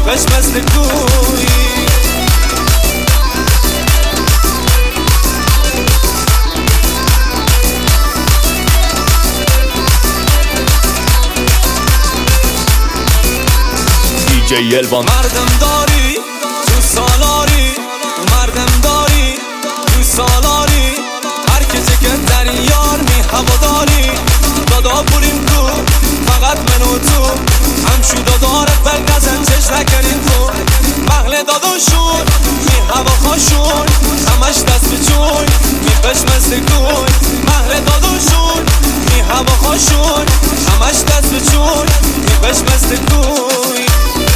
میپش مثل کوی. دیجی الوان. مردم داری تو سالاری، مردم داری تو سالاری، هر کسی که در یار می هواداری. دادا بریم تو فقط من و تو، همشو دادارت برگزن چش نکنین تو. مغل داداشون می هوا خاشون، همش دست به چون میپش مثل کوی. مغل داداشون می هوا خاشون، همش دست به چون میپش مثل کوی.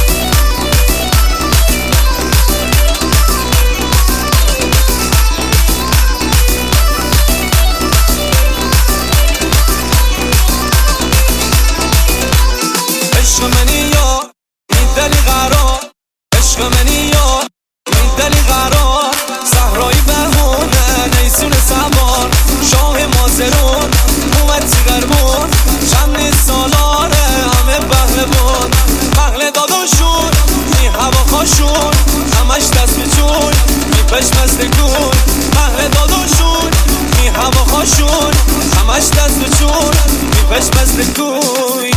عشق منی یا میدلی قرار، عشق منی یا میدلی قرار. صحرای بهونه نیسون سوار، شاه مازرون اومد تیغربون. چند سالاره همه پهلوان، مغل داداشون می هوا خاشون، همش دست به چون میپش مثل گون. مغل داداشون می هوا خاشون، همش دست به چون میپش مثل گون.